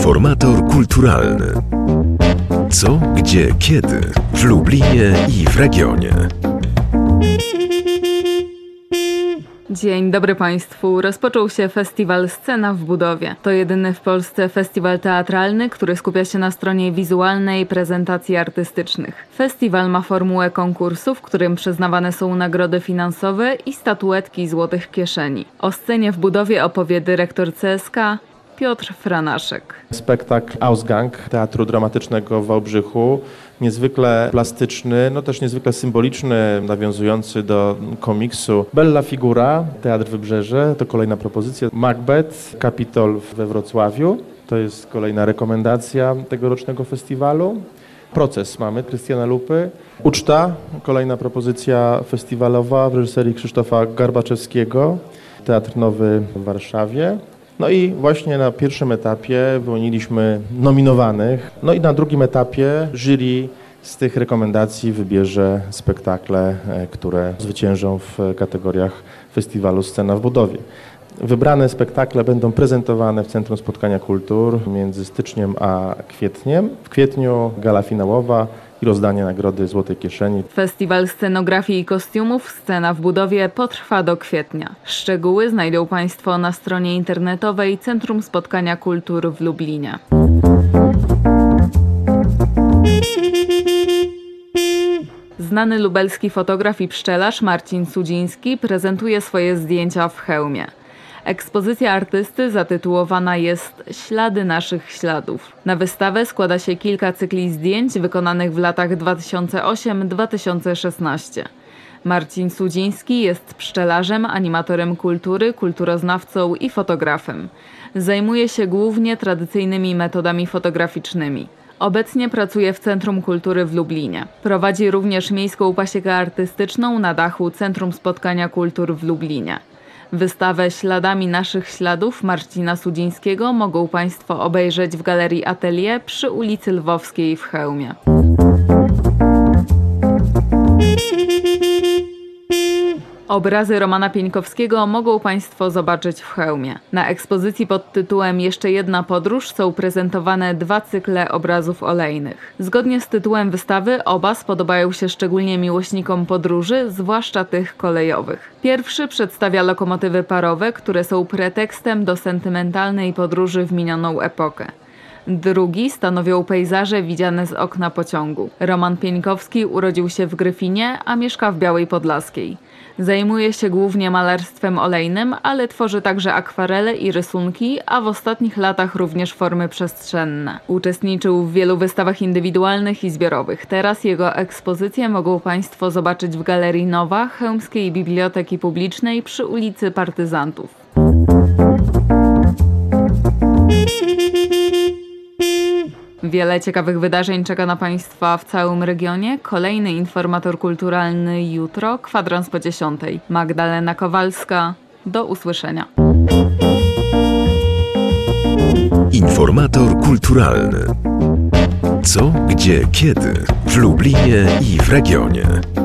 Informator kulturalny. Co, gdzie, kiedy w Lublinie i w regionie. Dzień dobry Państwu. Rozpoczął się festiwal Scena w budowie. To jedyny w Polsce festiwal teatralny, który skupia się na stronie wizualnej prezentacji artystycznych. Festiwal ma formułę konkursu, w którym przyznawane są nagrody finansowe i statuetki złotych kieszeni. O Scenie w budowie opowie dyrektor CSK Piotr Franaszek. Spektakl Ausgang Teatru Dramatycznego w Wałbrzychu, niezwykle plastyczny, też niezwykle symboliczny, nawiązujący do komiksu. Bella Figura, Teatr Wybrzeże, to kolejna propozycja. Macbeth, Kapitol we Wrocławiu, to jest kolejna rekomendacja tegorocznego festiwalu. Proces mamy, Krystiana Lupy. Uczta, kolejna propozycja festiwalowa w reżyserii Krzysztofa Garbaczewskiego, Teatr Nowy w Warszawie. I właśnie na pierwszym etapie wyłoniliśmy nominowanych. I na drugim etapie jury z tych rekomendacji wybierze spektakle, które zwyciężą w kategoriach festiwalu Scena w budowie. Wybrane spektakle będą prezentowane w Centrum Spotkania Kultur między styczniem a kwietniem. W kwietniu gala finałowa i rozdanie nagrody Złotej Kieszeni. Festiwal scenografii i kostiumów Scena w budowie potrwa do kwietnia. Szczegóły znajdą Państwo na stronie internetowej Centrum Spotkania Kultur w Lublinie. Znany lubelski fotograf i pszczelarz Marcin Sudziński prezentuje swoje zdjęcia w hełmie. Ekspozycja artysty zatytułowana jest Ślady naszych śladów. Na wystawę składa się kilka cykli zdjęć wykonanych w latach 2008-2016. Marcin Sudziński jest pszczelarzem, animatorem kultury, kulturoznawcą i fotografem. Zajmuje się głównie tradycyjnymi metodami fotograficznymi. Obecnie pracuje w Centrum Kultury w Lublinie. Prowadzi również miejską pasiekę artystyczną na dachu Centrum Spotkania Kultur w Lublinie. Wystawę Śladami naszych śladów Marcina Sudzińskiego mogą Państwo obejrzeć w Galerii Atelier przy ulicy Lwowskiej w Chełmie. Obrazy Romana Pieńkowskiego mogą Państwo zobaczyć w Chełmie. Na ekspozycji pod tytułem Jeszcze jedna podróż są prezentowane 2 cykle obrazów olejnych. Zgodnie z tytułem wystawy oba spodobają się szczególnie miłośnikom podróży, zwłaszcza tych kolejowych. Pierwszy przedstawia lokomotywy parowe, które są pretekstem do sentymentalnej podróży w minioną epokę. Drugi stanowią pejzaże widziane z okna pociągu. Roman Pieńkowski urodził się w Gryfinie, a mieszka w Białej Podlaskiej. Zajmuje się głównie malarstwem olejnym, ale tworzy także akwarele i rysunki, a w ostatnich latach również formy przestrzenne. Uczestniczył w wielu wystawach indywidualnych i zbiorowych. Teraz jego ekspozycje mogą Państwo zobaczyć w Galerii Nowa Chełmskiej Biblioteki Publicznej przy ulicy Partyzantów. Wiele ciekawych wydarzeń czeka na Państwa w całym regionie. Kolejny informator kulturalny jutro, kwadrans po 10. Magdalena Kowalska. Do usłyszenia. Informator kulturalny. Co, gdzie, kiedy w Lublinie i w regionie.